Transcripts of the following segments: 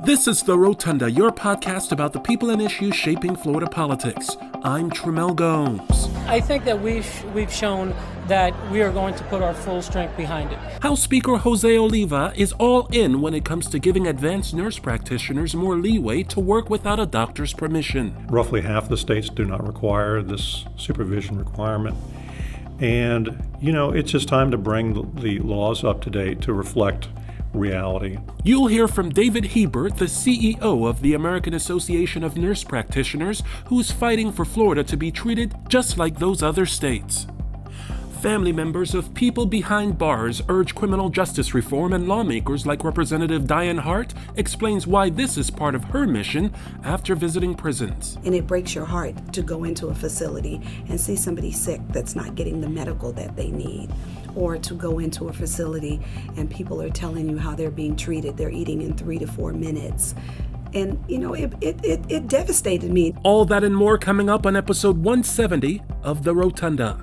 This is The Rotunda, your podcast about the people and issues shaping Florida politics. I'm Tramel Gomes. I think that we've shown that we are going to put our full strength behind it. House Speaker Jose Oliva is all in when it comes to giving advanced nurse practitioners more leeway to work without a doctor's permission. Roughly half the states do not require this supervision requirement. And, it's just time to bring the laws up to date to reflect reality. You'll hear from David Hebert, the CEO of the American Association of Nurse Practitioners, who's fighting for Florida to be treated just like those other states. Family members of people behind bars urge criminal justice reform, and lawmakers like Representative Diane Hart explains why this is part of her mission after visiting prisons. And it breaks your heart to go into a facility and see somebody sick that's not getting the medical that they need, or to go into a facility and people are telling you how they're being treated. They're eating in 3 to 4 minutes. And, it devastated me. All that and more coming up on episode 170 of The Rotunda.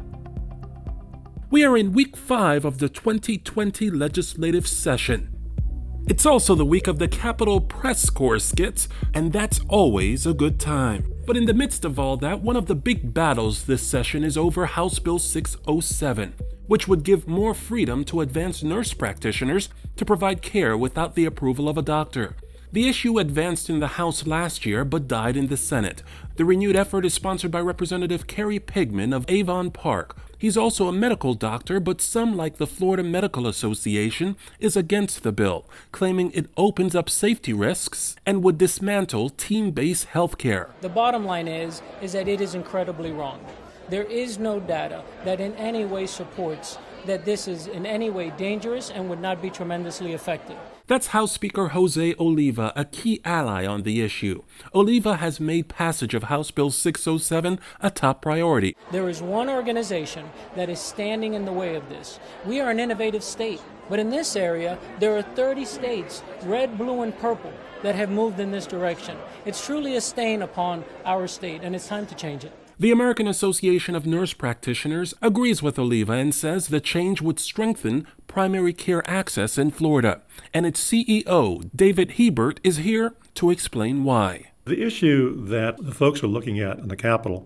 We are in week 5 of the 2020 legislative session. It's also the week of the Capitol Press Corps skits, and that's always a good time. But in the midst of all that, one of the big battles this session is over House Bill 607, which would give more freedom to advanced nurse practitioners to provide care without the approval of a doctor. The issue advanced in the House last year but died in the Senate. The renewed effort is sponsored by Representative Kerry Pigman of Avon Park. He's also a medical doctor, but some, like the Florida Medical Association, is against the bill, claiming it opens up safety risks and would dismantle team-based healthcare. The bottom line is that it is incredibly wrong. There is no data that in any way supports that this is in any way dangerous and would not be tremendously effective. That's House Speaker Jose Oliva, a key ally on the issue. Oliva has made passage of House Bill 607 a top priority. There is one organization that is standing in the way of this. We are an innovative state, but in this area, there are 30 states, red, blue, and purple, that have moved in this direction. It's truly a stain upon our state, and it's time to change it. The American Association of Nurse Practitioners agrees with Oliva and says the change would strengthen primary care access in Florida. And its CEO, David Hebert, is here to explain why. The issue that the folks are looking at in the Capitol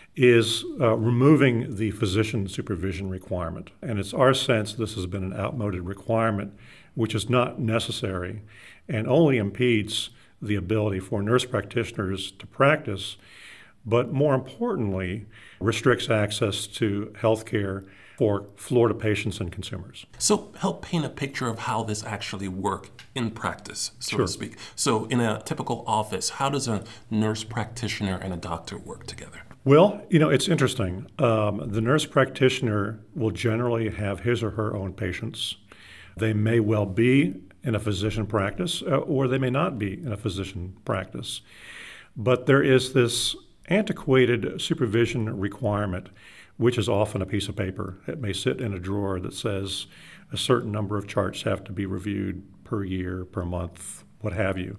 is removing the physician supervision requirement. And it's our sense this has been an outmoded requirement, which is not necessary and only impedes the ability for nurse practitioners to practice, but more importantly, restricts access to health care for Florida patients and consumers. So help paint a picture of how this actually works in practice, so Sure. to speak. So in a typical office, how does a nurse practitioner and a doctor work together? Well, it's interesting. The nurse practitioner will generally have his or her own patients. They may well be in a physician practice, or they may not be in a physician practice. But there is this antiquated supervision requirement, which is often a piece of paper. It may sit in a drawer that says a certain number of charts have to be reviewed per year, per month, what have you.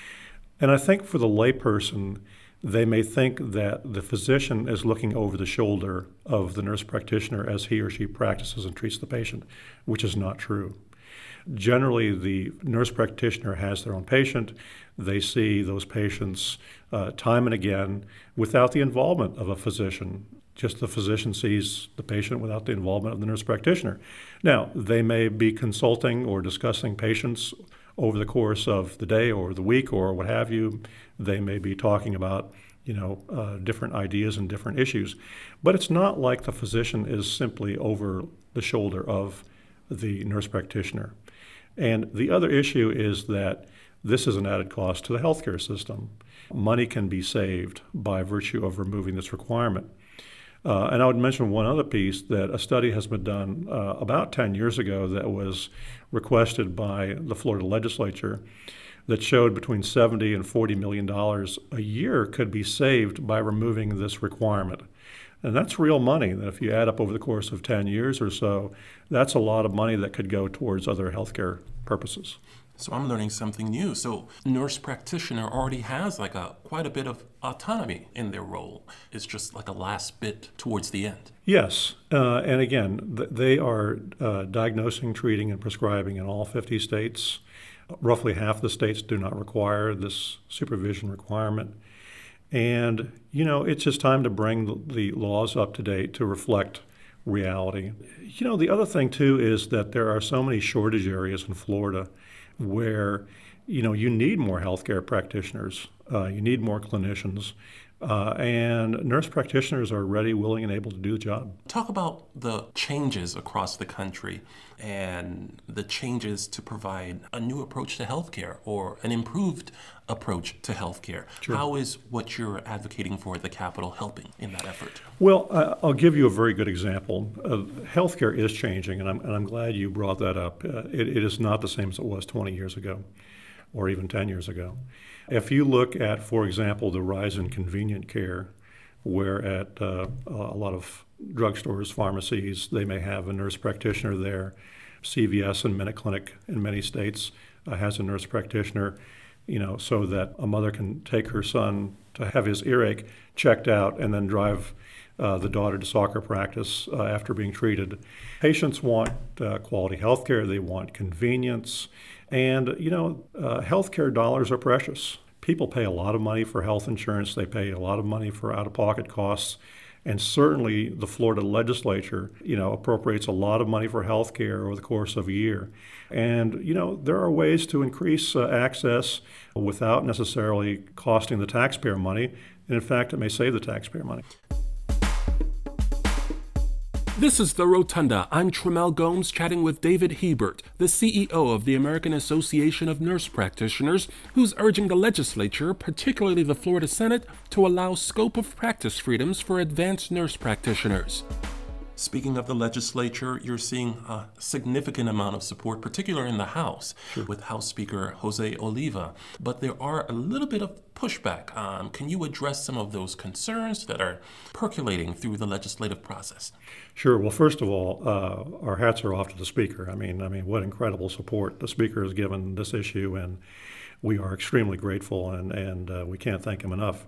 And I think for the layperson, they may think that the physician is looking over the shoulder of the nurse practitioner as he or she practices and treats the patient, which is not true. Generally, the nurse practitioner has their own patient. They see those patients time and again without the involvement of a physician. Just the physician sees the patient without the involvement of the nurse practitioner. Now, they may be consulting or discussing patients over the course of the day or the week or what have you. They may be talking about different ideas and different issues. But it's not like the physician is simply over the shoulder of the nurse practitioner. And the other issue is that this is an added cost to the healthcare system. Money can be saved by virtue of removing this requirement. And I would mention one other piece, that a study has been done about 10 years ago that was requested by the Florida legislature that showed between $70 and $40 million a year could be saved by removing this requirement. And that's real money. That if you add up over the course of 10 years or so, that's a lot of money that could go towards other healthcare purposes. So I'm learning something new. So nurse practitioner already has quite a bit of autonomy in their role. It's just like a last bit towards the end. Yes. And again, they are diagnosing, treating, and prescribing in all 50 states. Roughly half the states do not require this supervision requirement. And, it's just time to bring the laws up to date to reflect reality. The other thing, too, is that there are so many shortage areas in Florida where, you need more healthcare practitioners, you need more clinicians, and nurse practitioners are ready, willing, and able to do the job. Talk about the changes across the country and the changes to provide a new approach to healthcare or an improved approach to healthcare. Sure. How is what you're advocating for at the Capitol helping in that effort? Well, I'll give you a very good example. Healthcare is changing, and I'm glad you brought that up. It is not the same as it was 20 years ago or even 10 years ago. If you look at, for example, the rise in convenient care, where at a lot of drugstores, pharmacies, they may have a nurse practitioner there. CVS and MinuteClinic in many states has a nurse practitioner, so that a mother can take her son to have his earache checked out and then drive the daughter to soccer practice after being treated. Patients want quality health care. They want convenience. And, healthcare dollars are precious. People pay a lot of money for health insurance. They pay a lot of money for out-of-pocket costs. And certainly the Florida legislature, appropriates a lot of money for health care over the course of a year. And, there are ways to increase access without necessarily costing the taxpayer money. And in fact, it may save the taxpayer money. This is The Rotunda. I'm Tremel Gomes chatting with David Hebert, the CEO of the American Association of Nurse Practitioners, who's urging the legislature, particularly the Florida Senate, to allow scope of practice freedoms for advanced nurse practitioners. Speaking of the legislature, you're seeing a significant amount of support, particularly in the House, with House Speaker Jose Oliva. But there are a little bit of pushback. Can you address some of those concerns that are percolating through the legislative process? Sure. Well, first of all, our hats are off to the Speaker. I mean, what incredible support the Speaker has given this issue, and we are extremely grateful, and we can't thank him enough.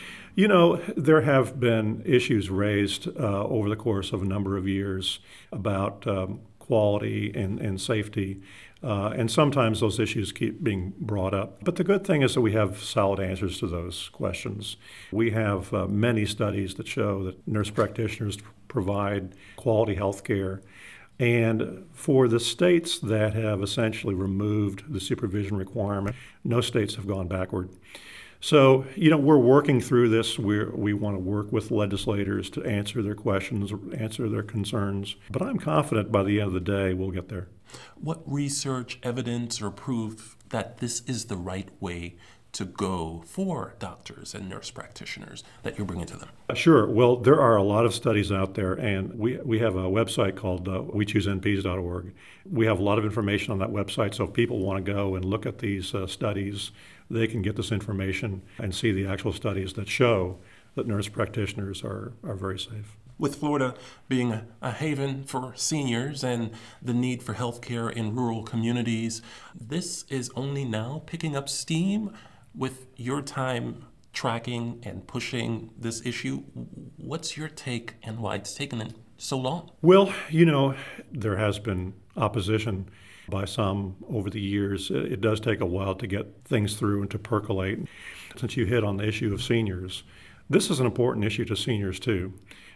There have been issues raised over the course of a number of years about quality and safety, and sometimes those issues keep being brought up. But the good thing is that we have solid answers to those questions. We have many studies that show that nurse practitioners provide quality health care. And for the states that have essentially removed the supervision requirement, no states have gone backward. So, we're working through this. We want to work with legislators to answer their questions, answer their concerns. But I'm confident by the end of the day, we'll get there. What research, evidence, or proof that this is the right way to go for doctors and nurse practitioners that you're bringing to them? Sure. Well, there are a lot of studies out there, and we have a website called wechoosenps.org. We have a lot of information on that website, so if people want to go and look at these studies, they can get this information and see the actual studies that show that nurse practitioners are very safe. With Florida being a haven for seniors and the need for health care in rural communities, this is only now picking up steam. With your time tracking and pushing this issue, what's your take and why it's taken so long? Well, there has been opposition by some over the years. It does take a while to get things through and to percolate. Since you hit on the issue of seniors, this is an important issue to seniors too.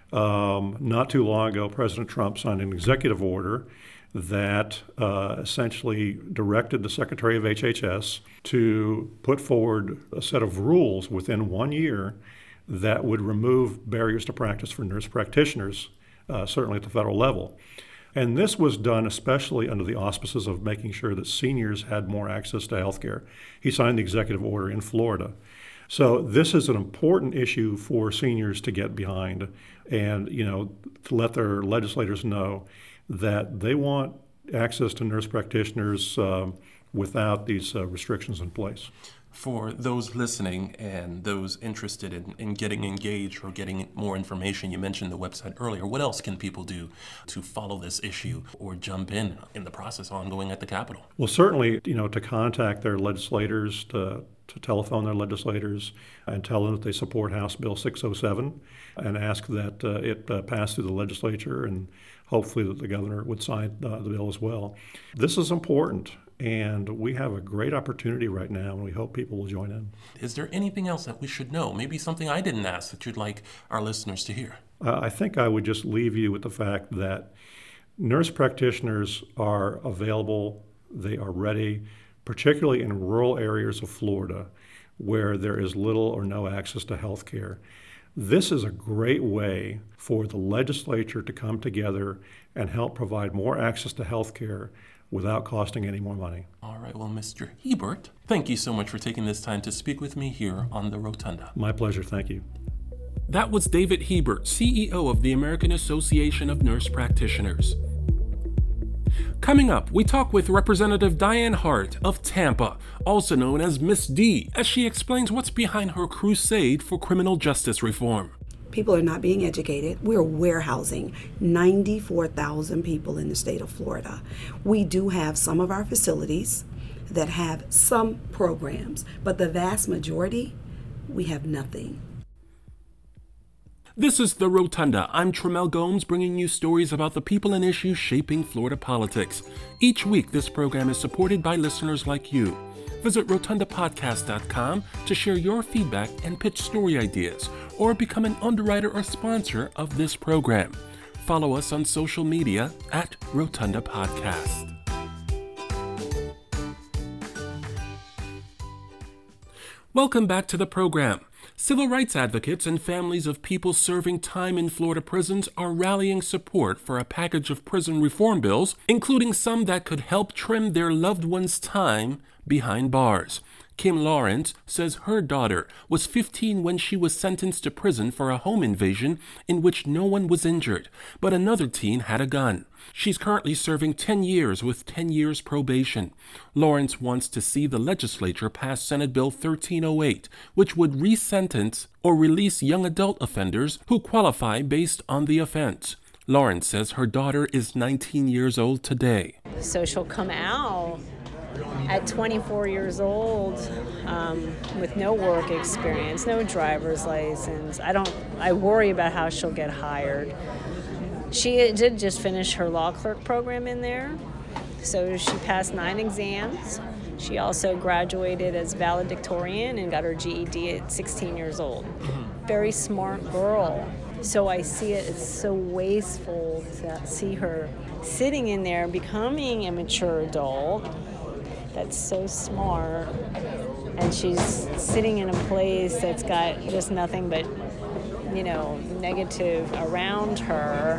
Not too long ago, President Trump signed an executive order that essentially directed the Secretary of HHS to put forward a set of rules within 1 year that would remove barriers to practice for nurse practitioners, certainly at the federal level. And this was done especially under the auspices of making sure that seniors had more access to health care. He signed the executive order in Florida. So this is an important issue for seniors to get behind and, to let their legislators know that they want access to nurse practitioners without these restrictions in place. For those listening and those interested in getting engaged or getting more information, you mentioned the website earlier. What else can people do to follow this issue or jump in the process ongoing at the Capitol? Well, certainly, to contact their legislators, to telephone their legislators and tell them that they support House Bill 607 and ask that it pass through the legislature and hopefully that the governor would sign the bill as well. This is important. And we have a great opportunity right now, and we hope people will join in. Is there anything else that we should know? Maybe something I didn't ask that you'd like our listeners to hear? I think I would just leave you with the fact that nurse practitioners are available, they are ready, particularly in rural areas of Florida where there is little or no access to health care. This is a great way for the legislature to come together and help provide more access to health care without costing any more money. All right, well, Mr. Hebert, thank you so much for taking this time to speak with me here on the Rotunda. My pleasure, thank you. That was David Hebert, CEO of the American Association of Nurse Practitioners. Coming up, we talk with Representative Diane Hart of Tampa, also known as Miss D, as she explains what's behind her crusade for criminal justice reform. People are not being educated. We're warehousing 94,000 people in the state of Florida. We do have some of our facilities that have some programs, but the vast majority, we have nothing. This is The Rotunda. I'm Tramel Gomes, bringing you stories about the people and issues shaping Florida politics. Each week, this program is supported by listeners like you. Visit rotundapodcast.com to share your feedback and pitch story ideas, or become an underwriter or sponsor of this program. Follow us on social media at Rotunda Podcast. Welcome back to the program. Civil rights advocates and families of people serving time in Florida prisons are rallying support for a package of prison reform bills, including some that could help trim their loved ones' time behind bars. Kim Lawrence says her daughter was 15 when she was sentenced to prison for a home invasion in which no one was injured, but another teen had a gun. She's currently serving 10 years with 10 years probation. Lawrence wants to see the legislature pass Senate Bill 1308, which would re-sentence or release young adult offenders who qualify based on the offense. Lawrence says her daughter is 19 years old today. So she'll come out at 24 years old with no work experience, no driver's license. I worry about how she'll get hired. She did just finish her law clerk program in there, so she passed 9 exams. She also graduated as valedictorian and got her GED at 16 years old. Very smart girl. So I see it's so wasteful to see her sitting in there becoming a mature adult that's so smart, and she's sitting in a place that's got just nothing but, negative around her.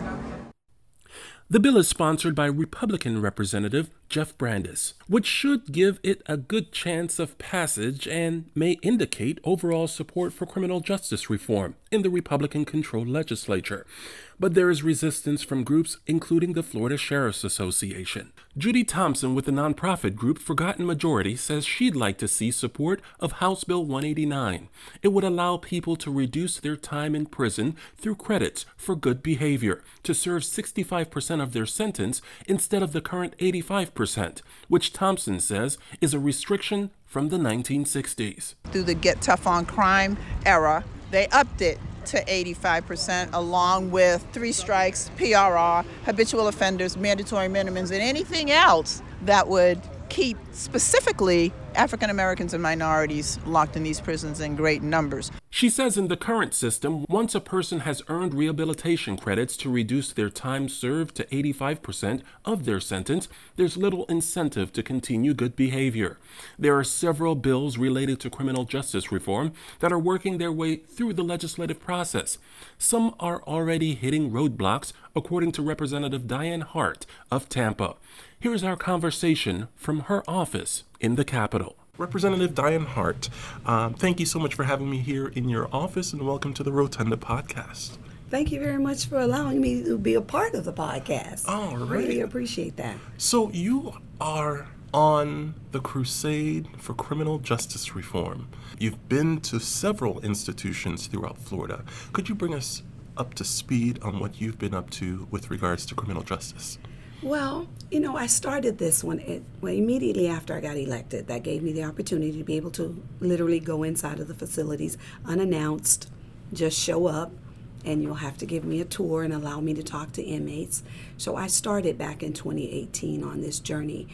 The bill is sponsored by Republican Representative Jeff Brandes, which should give it a good chance of passage and may indicate overall support for criminal justice reform in the Republican-controlled legislature. But there is resistance from groups including the Florida Sheriff's Association. Judy Thompson with the nonprofit group Forgotten Majority says she'd like to see support of House Bill 189. It would allow people to reduce their time in prison through credits for good behavior to serve 65% of their sentence instead of the current 85%, which Thompson says is a restriction from the 1960s. Through the Get Tough on Crime era, they upped it to 85%, along with 3 strikes, PRR, habitual offenders, mandatory minimums, and anything else that would keep specifically African Americans and minorities locked in these prisons in great numbers. She says in the current system, once a person has earned rehabilitation credits to reduce their time served to 85% of their sentence, there's little incentive to continue good behavior. There are several bills related to criminal justice reform that are working their way through the legislative process. Some are already hitting roadblocks, according to Representative Diane Hart of Tampa. Here's our conversation from her office in the Capitol. Representative Diane Hart, thank you so much for having me here in your office, and welcome to the Rotunda Podcast. Thank you very much for allowing me to be a part of the podcast. All right. Really appreciate that. So you are on the crusade for criminal justice reform. You've been to several institutions throughout Florida. Could you bring us up to speed on what you've been up to with regards to criminal justice? Well, I started this one immediately after I got elected. That gave me the opportunity to be able to literally go inside of the facilities unannounced, just show up, and you'll have to give me a tour and allow me to talk to inmates. So I started back in 2018 on this journey.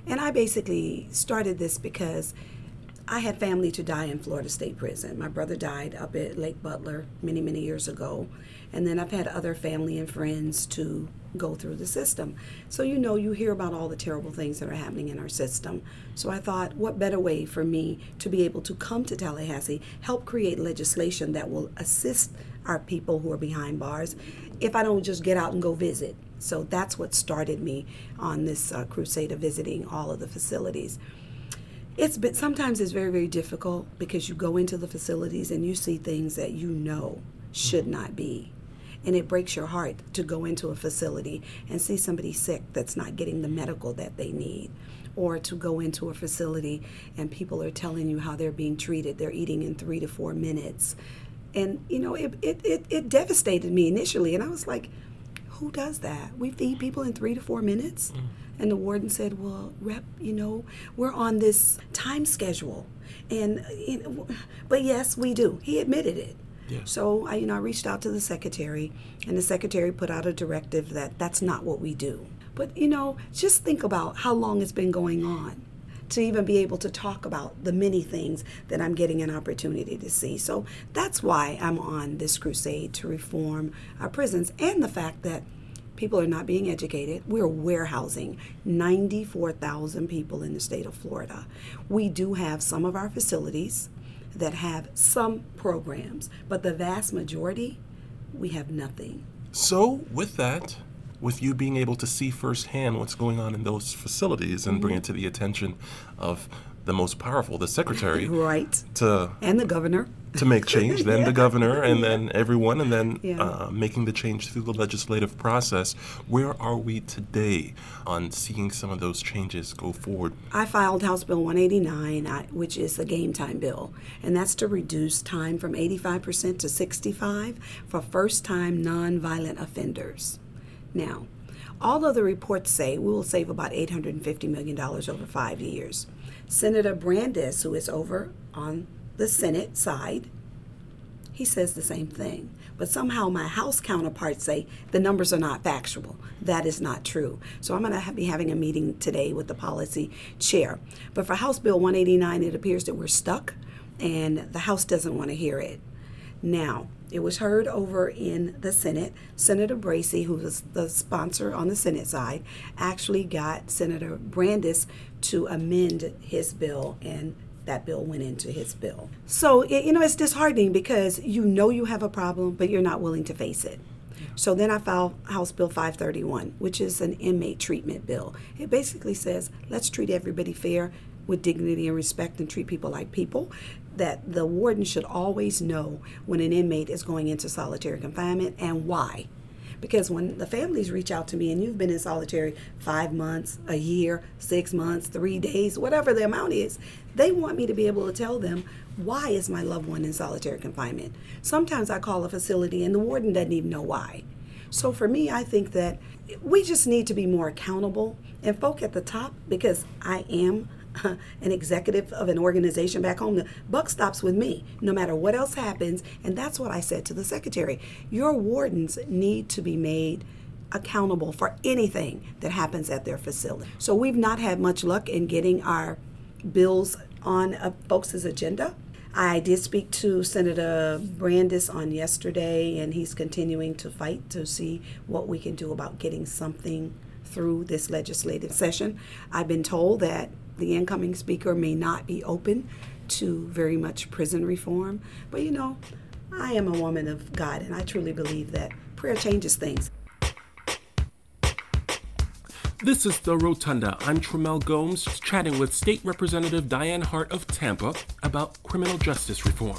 And I basically started this because I had family to die in Florida State Prison. My brother died up at Lake Butler many, many years ago. And then I've had other family and friends to go through the system. So you hear about all the terrible things that are happening in our system. So I thought, what better way for me to be able to come to Tallahassee, help create legislation that will assist our people who are behind bars if I don't just get out and go visit. So that's what started me on this crusade of visiting all of the facilities. Sometimes it's very, very difficult because you go into the facilities and you see things that should not be. And it breaks your heart to go into a facility and see somebody sick that's not getting the medical that they need. Or to go into a facility and people are telling you how they're being treated. They're eating in 3 to 4 minutes. And, it devastated me initially. And I was like, who does that? We feed people in 3 to 4 minutes? And the warden said, well, Rep, we're on this time schedule. But yes, we do. He admitted it. Yeah. So I reached out to the secretary, and the secretary put out a directive that that's not what we do. But, just think about how long it's been going on to even be able to talk about the many things that I'm getting an opportunity to see. So that's why I'm on this crusade to reform our prisons, and the fact that people are not being educated. We're warehousing 94,000 people in the state of Florida. We do have some of our facilities that have some programs, but the vast majority, we have nothing. So with that, with you being able to see firsthand what's going on in those facilities and bring it to the attention of the most powerful, the secretary, right, and the governor, to make change, then the governor, and then everyone, and then making the change through the legislative process. Where are we today on seeing some of those changes go forward? I filed House Bill 189, which is the game time bill, and that's to reduce time from 85% to 65% for first-time nonviolent offenders. Now, all of the reports say we will save about $850 million over 5 years. Senator Brandes, who is over on the Senate side, he says the same thing. But somehow my House counterparts say the numbers are not factual. That is not true. So I'm going to be having a meeting today with the policy chair. But for House Bill 189, it appears that we're stuck, and the House doesn't want to hear it. Now, it was heard over in the Senate. Senator Bracey, who was the sponsor on the Senate side, actually got Senator Brandes to amend his bill, and that bill went into his bill. So, it's disheartening because you have a problem, but you're not willing to face it. So then I filed House Bill 531, which is an inmate treatment bill. It basically says, let's treat everybody fair, with dignity and respect, and treat people like people. That the warden should always know when an inmate is going into solitary confinement and why. Because when the families reach out to me, and you've been in solitary 5 months, a year, 6 months, 3 days, whatever the amount is, they want me to be able to tell them, why is my loved one in solitary confinement? Sometimes I call a facility and the warden doesn't even know why. So for me, I think that we just need to be more accountable, and folk at the top, because I am an executive of an organization back home, the buck stops with me no matter what else happens. And that's what I said to the secretary. Your wardens need to be made accountable for anything that happens at their facility. So we've not had much luck in getting our bills on folks' agenda. I did speak to Senator Brandes on yesterday, and he's continuing to fight to see what we can do about getting something through this legislative session. I've been told that the incoming speaker may not be open to very much prison reform. But I am a woman of God, and I truly believe that prayer changes things. This is The Rotunda. I'm Tramel Gomes, chatting with State Representative Diane Hart of Tampa about criminal justice reform.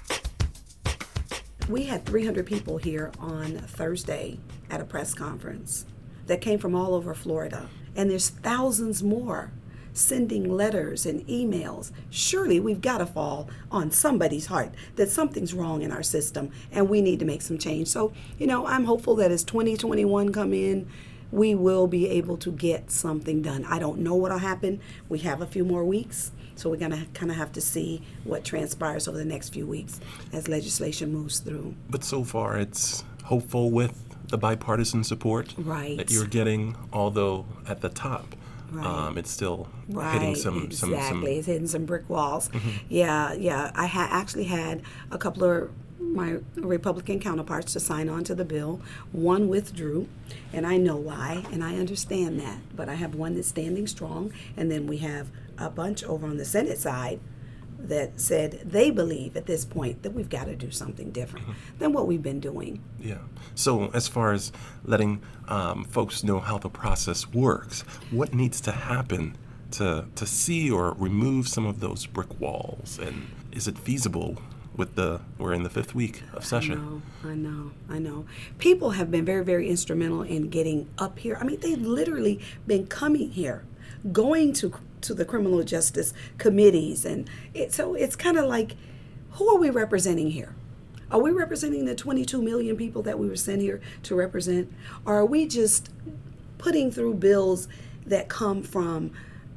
We had 300 people here on Thursday at a press conference that came from all over Florida, and there's thousands more sending letters and emails. Surely we've got to fall on somebody's heart that something's wrong in our system and we need to make some change. So, I'm hopeful that as 2021 come in, we will be able to get something done. I don't know what'll happen. We have a few more weeks, so we're going to kind of have to see what transpires over the next few weeks as legislation moves through. But so far it's hopeful with the bipartisan support right that you're getting, although at the top Right. It's still Right, hitting some exactly. It's hitting some brick walls. Mm-hmm. Yeah. I actually had a couple of my Republican counterparts to sign on to the bill. One withdrew, and I know why, and I understand that. But I have one that's standing strong, and then we have a bunch over on the Senate side that said they believe at this point that we've got to do something different than what we've been doing. Yeah. So as far as letting folks know how the process works, what needs to happen to see or remove some of those brick walls? And is it feasible we're in the 5th week of session? I know. People have been very, very instrumental in getting up here. I mean, they've literally been coming here, going to the criminal justice committees. And so it's kind of like, who are we representing here? Are we representing the 22 million people that we were sent here to represent? Or are we just putting through bills that come from,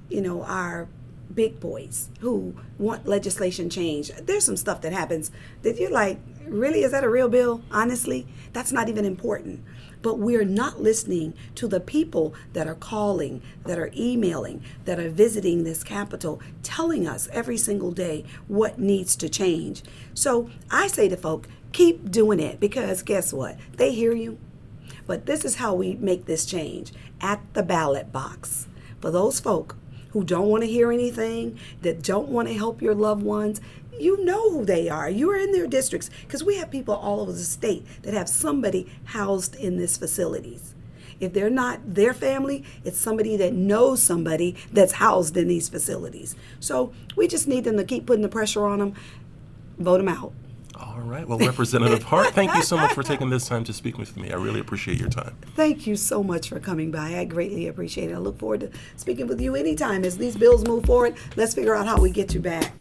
our big boys who want legislation change? There's some stuff that happens that you're like, really, is that a real bill? Honestly, that's not even important. But we're not listening to the people that are calling, that are emailing, that are visiting this Capitol, telling us every single day what needs to change. So I say to folk, keep doing it, because guess what? They hear you. But this is how we make this change, at the ballot box. For those folk who don't want to hear anything, that don't want to help your loved ones, you know who they are. You are in their districts, because we have people all over the state that have somebody housed in these facilities. If they're not their family, it's somebody that knows somebody that's housed in these facilities. So we just need them to keep putting the pressure on them, vote them out. All right. Well, Representative Hart, thank you so much for taking this time to speak with me. I really appreciate your time. Thank you so much for coming by. I greatly appreciate it. I look forward to speaking with you anytime. As these bills move forward, let's figure out how we get you back.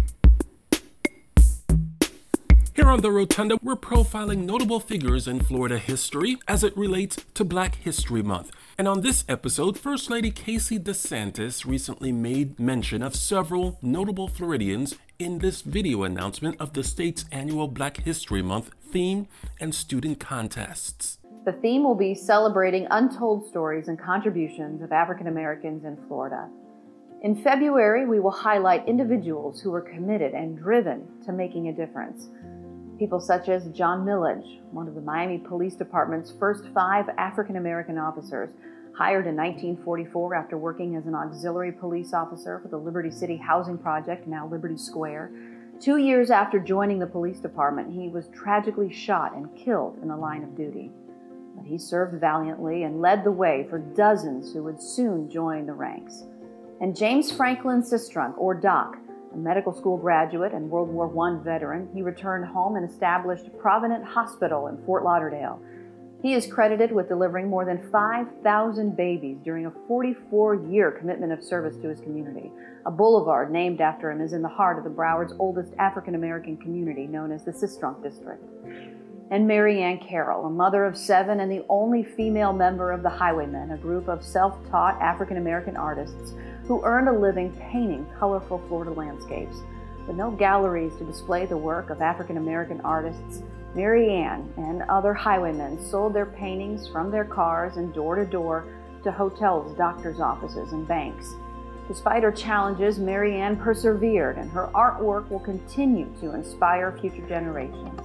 Here on The Rotunda, we're profiling notable figures in Florida history as it relates to Black History Month. And on this episode, First Lady Casey DeSantis recently made mention of several notable Floridians in this video announcement of the state's annual Black History Month theme and student contests. The theme will be celebrating untold stories and contributions of African Americans in Florida. In February, we will highlight individuals who were committed and driven to making a difference. People such as John Millage, one of the Miami Police Department's first 5 African American officers, hired in 1944 after working as an auxiliary police officer for the Liberty City Housing Project, now Liberty Square. 2 years after joining the police department, he was tragically shot and killed in the line of duty. But he served valiantly and led the way for dozens who would soon join the ranks. And James Franklin Sistrunk, or Doc, a medical school graduate and World War I veteran, he returned home and established Provident Hospital in Fort Lauderdale. He is credited with delivering more than 5,000 babies during a 44-year commitment of service to his community. A boulevard named after him is in the heart of the Broward's oldest African-American community, known as the Sistrunk District. And Mary Ann Carroll, a mother of 7 and the only female member of the Highwaymen, a group of self-taught African-American artists who earned a living painting colorful Florida landscapes. With no galleries to display the work of African-American artists, Mary Ann and other highwaymen sold their paintings from their cars and door to door to hotels, doctors' offices, and banks. Despite her challenges, Mary Ann persevered, and her artwork will continue to inspire future generations.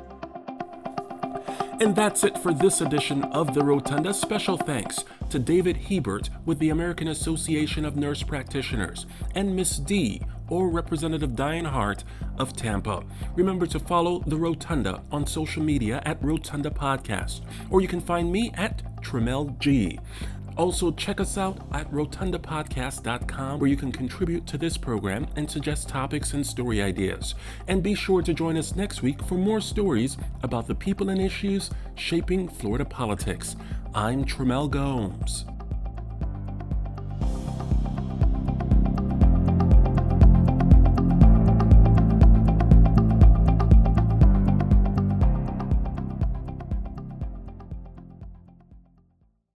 And that's it for this edition of The Rotunda. Special thanks to David Hebert with the American Association of Nurse Practitioners and Miss D, or Representative Diane Hart of Tampa. Remember to follow The Rotunda on social media at Rotunda Podcast, or you can find me at Tremel G. Also, check us out at rotundapodcast.com, where you can contribute to this program and suggest topics and story ideas. And be sure to join us next week for more stories about the people and issues shaping Florida politics. I'm Tremel Gomes.